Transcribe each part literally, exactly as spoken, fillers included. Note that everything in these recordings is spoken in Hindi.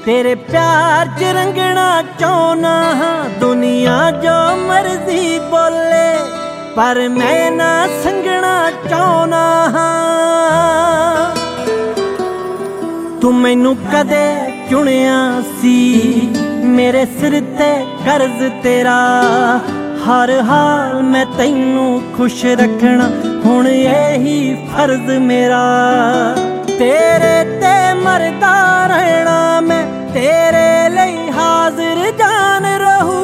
तेरे प्यार च रंगना चाहना हाँ, दुनिया जो मर्जी बोले पर मैं ना संगना चाहना हाँ। तू मैनू कदे चुनिया सी, मेरे सिर ते कर्ज तेरा, हर हाल मैं तैनू खुश रखना हुण यही फर्ज मेरा। तेरे ते मरदा रहना मैं, तेरे लिए हाजिर जान रहूं।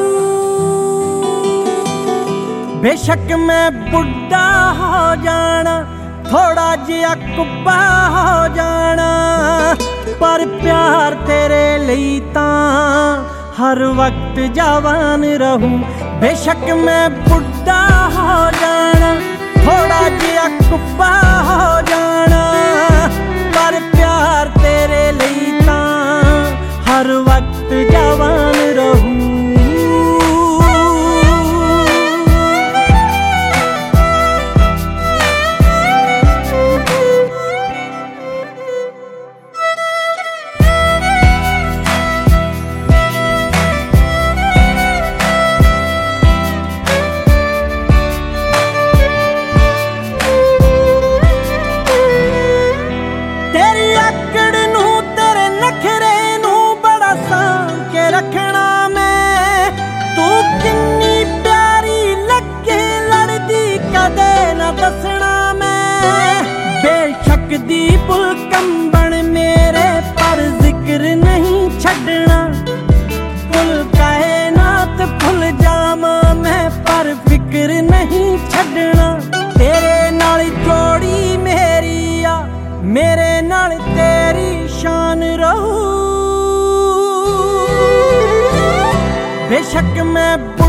बेशक मैं बुढ़ा हो जाना, थोड़ा जिहा कुब्बा हो जाना, पर प्यार तेरे लिए तां हर वक्त जवान रहूं। बेशक मैं बुढ़ा हो जाना, थोड़ा जिहा कुब्बा हो जाना, पर प्यार तेरे लिए तां हर वक्त जवान रहूं। दसना मैं बेशक दी पुलकंबन मेरे, पर जिक्र नहीं छड़ना। कुल कायनात भुल जावा मैं, पर फिक्र नहीं छड़ना। तेरे नाल जोड़ी मेरी आ, मेरे नाल तेरी शान रहू। बेशक मैं